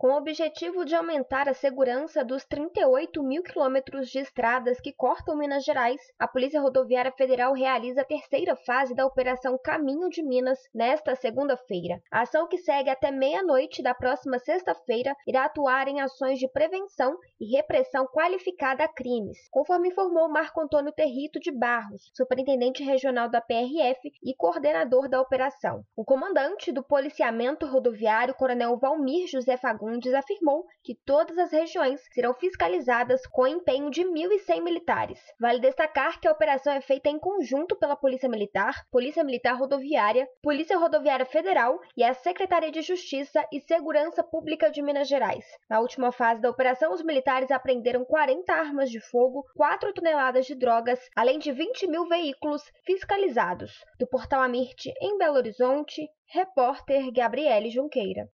Com o objetivo de aumentar a segurança dos 38 mil quilômetros de estradas que cortam Minas Gerais, a Polícia Rodoviária Federal realiza a terceira fase da Operação Caminho de Minas nesta segunda-feira. A ação, que segue até meia-noite da próxima sexta-feira, irá atuar em ações de prevenção e repressão qualificada a crimes, conforme informou Marco Antônio Territo de Barros, superintendente regional da PRF e coordenador da operação. O comandante do policiamento rodoviário, Coronel Valmir José Fagundes, afirmou que todas as regiões serão fiscalizadas com empenho de 1.100 militares. Vale destacar que a operação é feita em conjunto pela Polícia Militar Rodoviária, Polícia Rodoviária Federal e a Secretaria de Justiça e Segurança Pública de Minas Gerais. Na última fase da operação, os militares apreenderam 40 armas de fogo, 4 toneladas de drogas, além de 20 mil veículos fiscalizados. Do Portal Amirte, em Belo Horizonte, repórter Gabriele Junqueira.